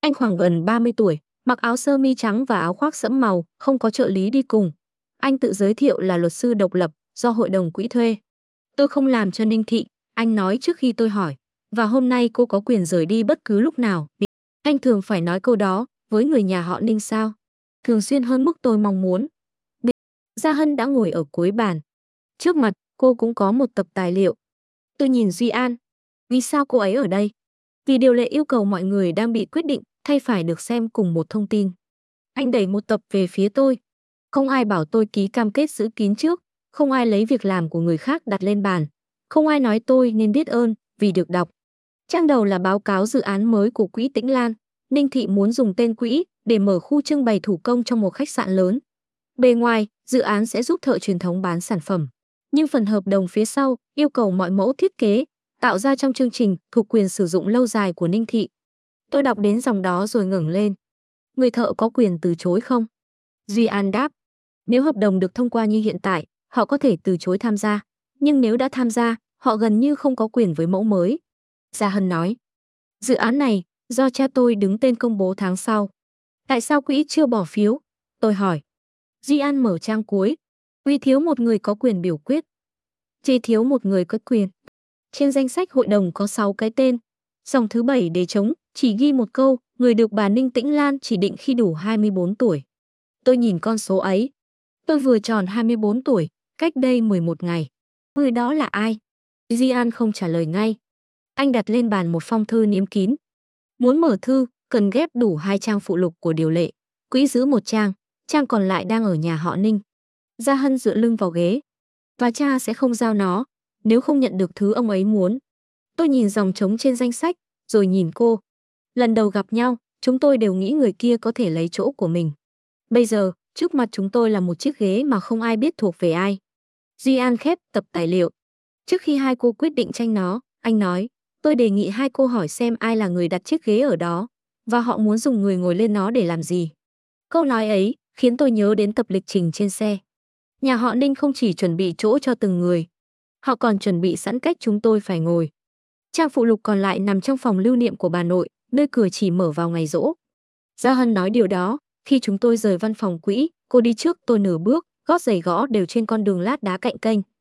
Anh khoảng gần 30 tuổi, mặc áo sơ mi trắng và áo khoác sẫm màu, không có trợ lý đi cùng. Anh tự giới thiệu là luật sư độc lập, do hội đồng quỹ thuê. Tôi không làm cho Ninh Thị, anh nói trước khi tôi hỏi. Và hôm nay cô có quyền rời đi bất cứ lúc nào. Anh thường phải nói câu đó với người nhà họ Ninh sao? Thường xuyên hơn mức tôi mong muốn. Gia Hân đã ngồi ở cuối bàn. Trước mặt, cô cũng có một tập tài liệu. Tôi nhìn Duy An. Vì sao cô ấy ở đây? Vì điều lệ yêu cầu mọi người đang bị quyết định thay phải được xem cùng một thông tin. Anh đẩy một tập về phía tôi. Không ai bảo tôi ký cam kết giữ kín trước, không ai lấy việc làm của người khác đặt lên bàn. Không ai nói tôi nên biết ơn vì được đọc. Trang đầu là báo cáo dự án mới của quỹ Tĩnh Lan. Ninh Thị muốn dùng tên quỹ để mở khu trưng bày thủ công trong một khách sạn lớn. Bề ngoài, dự án sẽ giúp thợ truyền thống bán sản phẩm. Nhưng phần hợp đồng phía sau yêu cầu mọi mẫu thiết kế tạo ra trong chương trình thuộc quyền sử dụng lâu dài của Ninh Thị. Tôi đọc đến dòng đó rồi ngẩng lên. Người thợ có quyền từ chối không? Duy An đáp. Nếu hợp đồng được thông qua như hiện tại, họ có thể từ chối tham gia. Nhưng nếu đã tham gia, họ gần như không có quyền với mẫu mới. Gia Hân nói. Dự án này, do cha tôi đứng tên công bố tháng sau. Tại sao quỹ chưa bỏ phiếu? Tôi hỏi. Duy An mở trang cuối. Vì thiếu một người có quyền biểu quyết. Chỉ thiếu một người có quyền. Trên danh sách hội đồng có 6 cái tên. Dòng thứ 7 để trống, chỉ ghi một câu, người được bà Ninh Tĩnh Lan chỉ định khi đủ 24 tuổi. Tôi nhìn con số ấy. Tôi vừa tròn 24 tuổi, cách đây 11 ngày. Người đó là ai? Duy An không trả lời ngay. Anh đặt lên bàn một phong thư niêm kín. Muốn mở thư, cần ghép đủ 2 trang phụ lục của điều lệ. Quỹ giữ một trang, trang còn lại đang ở nhà họ Ninh. Gia Hân dựa lưng vào ghế. Và cha sẽ không giao nó, nếu không nhận được thứ ông ấy muốn. Tôi nhìn dòng trống trên danh sách, rồi nhìn cô. Lần đầu gặp nhau, chúng tôi đều nghĩ người kia có thể lấy chỗ của mình. Bây giờ, trước mặt chúng tôi là một chiếc ghế mà không ai biết thuộc về ai. Duy An khép tập tài liệu. Trước khi hai cô quyết định tranh nó, anh nói, tôi đề nghị hai cô hỏi xem ai là người đặt chiếc ghế ở đó, và họ muốn dùng người ngồi lên nó để làm gì. Câu nói ấy khiến tôi nhớ đến tập lịch trình trên xe. Nhà họ Ninh không chỉ chuẩn bị chỗ cho từng người, họ còn chuẩn bị sẵn cách chúng tôi phải ngồi. Trang phụ lục còn lại nằm trong phòng lưu niệm của bà nội, nơi cửa chỉ mở vào ngày giỗ. Gia Hân nói điều đó, khi chúng tôi rời văn phòng quỹ, cô đi trước tôi nửa bước, gót giày gõ đều trên con đường lát đá cạnh kênh.